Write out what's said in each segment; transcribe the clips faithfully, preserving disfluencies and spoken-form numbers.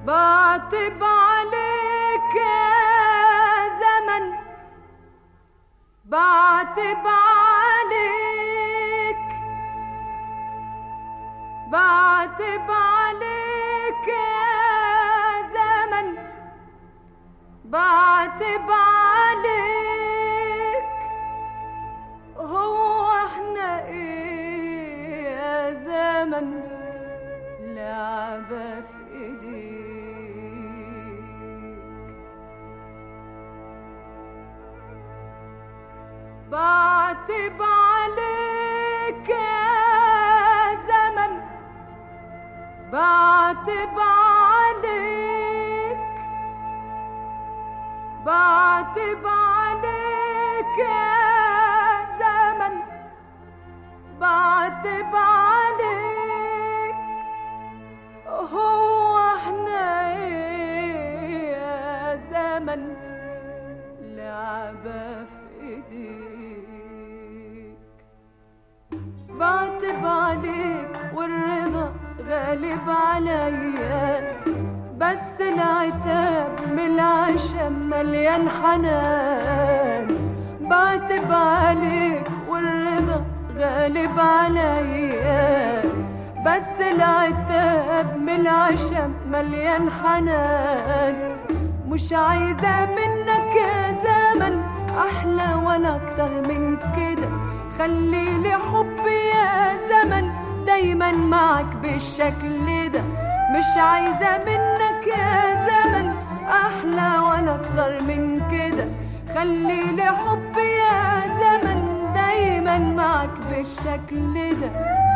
بعتب عليك يا زمن، بعتب عليك، بعتب عليك يا زمن، بعتب عليك. هو احنا ايه يا زمن لعبة في ايديك؟ بعتب عليك يا زمن، بعتب عليك، بعتب عليك يا زمن، بعتب عليك. هو احنا ايه يا زمن لعبة في ايديك؟ بعتب عليك والرضا غالب عليا، بس العتاب من العشم مليان حنان. بعتب عليك والرضا غالب عليا، بس العتاب من العشم مليان حنان. مش عايزة منك يا زمن أحلى ولا أكتر من كده، خليلي حبي يا زمن دايما معك بالشكل ده. مش عايزة منك يا زمن أحلى ولا أكتر من كده، خليلي حبي يا زمن دايما معك بالشكل ده.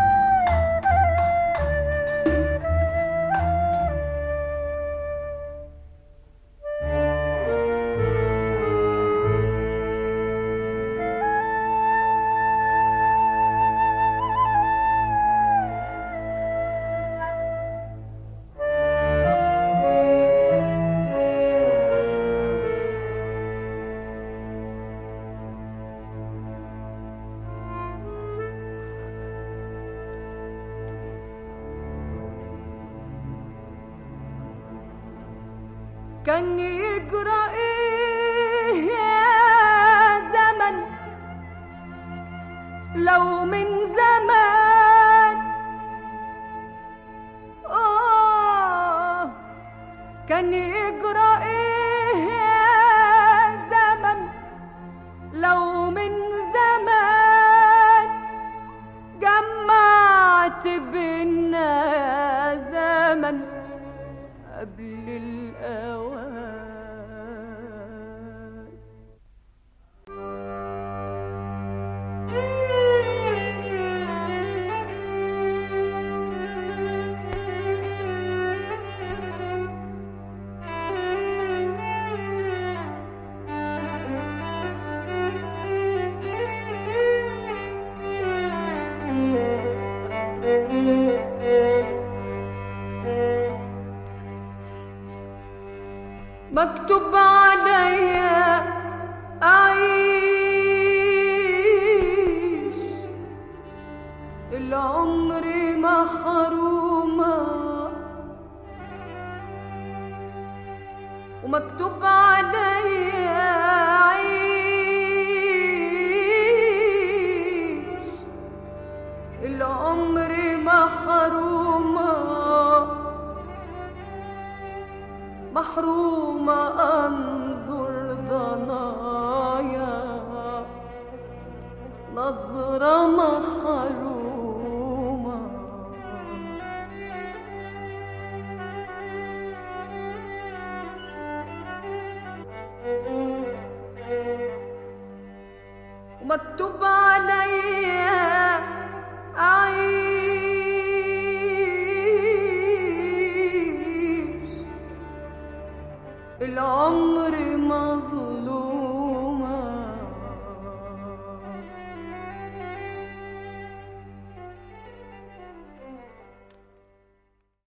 كان يجرى ايه يا زمن لو من زمان، آه كان يجرى ايه يا زمن لو من زمان جمعت بينا يا زمن قبل الأوان. مكتوب عليا أعيش العمر محرومة، ومكتوب عليا أعيش العمر محرومة، محرومة أنظر ضنايا نظرة محرومة. ومكتوب عليا أعيش العمر مظلوم،